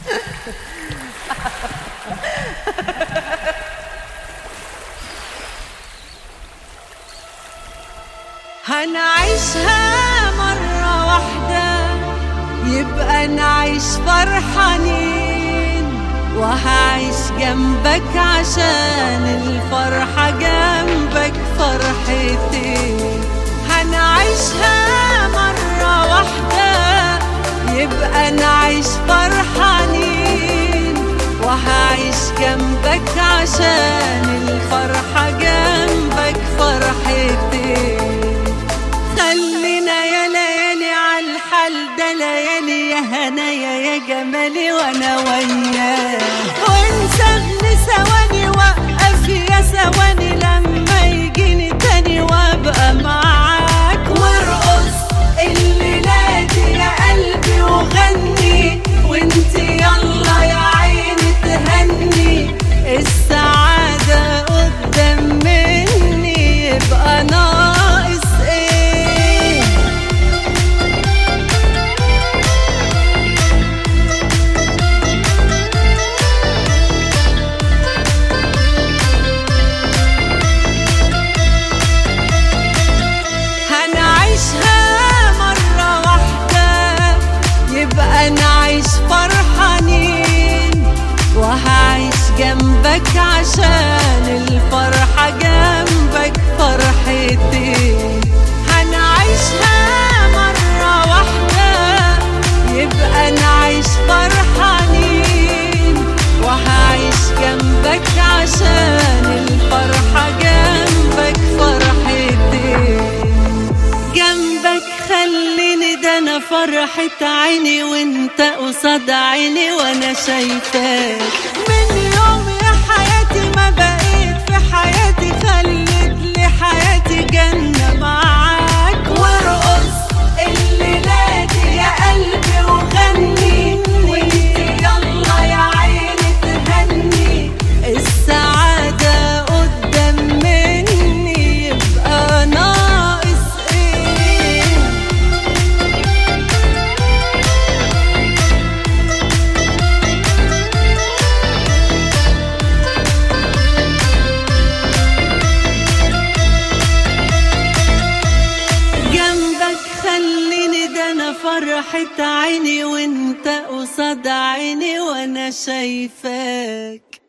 هنعيشها مرة واحدة يبقى نعيش فرحانين، وهعيش جنبك عشان الفرحة جنبك فرحتين. هنعيشها مرة واحدة يبقى نعيش فرحانين، وهعيش جنبك عشان الفرحة جنبك فرحتين. خلينا يا ليالي عالحال ده، ليالي يا هنايا يا جمالي وانا وياك، ونسغني ثواني وقف يا ثواني لما يجيني تاني وابقى معاك. وارقص الليلة دي يا قلبي وغني، وانتي يلا يا عيني تهني. السعادة قدام مني يبقى ناقص ايه؟ هنعيشها مرة واحدة يبقى نعيش فرحانين، وهعيش جنبك عشان الفرحة جنبك فرحتين. هنعيشها مرة واحدة يبقى نعيش فرحانين، وهعيش جنبك عشان الفرحة جنبك فرحتين. جنبك خليني ده انا فرحة عيني وانت قصاد عيني وانا شايفاك. من يوم يا حياتي ما بقيت في حياتي، خلت لي حياتي جنة معاك. وارقص الليلة دي يا قلبي وغني، وانتي يلا يا عيني تهني. السعادة قدام مني يبقى ناقص ايه؟ جنبك خليني ده انا فرحة عيني وانت قصاد عيني وانا شايفاك.